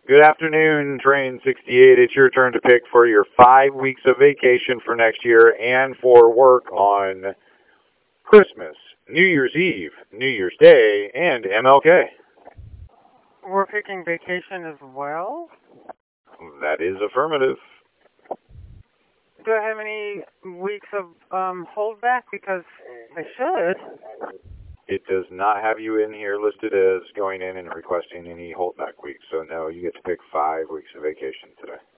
Good afternoon, Train 68. It's your turn to pick for your 5 weeks of vacation for next year and for work on Christmas, New Year's Eve, New Year's Day, and MLK. We're picking vacation as well? That is affirmative. Do I have any weeks of holdback? Because I should. It does not have you in here listed as going in and requesting any holdback weeks, so no, you get to pick 5 weeks of vacation today.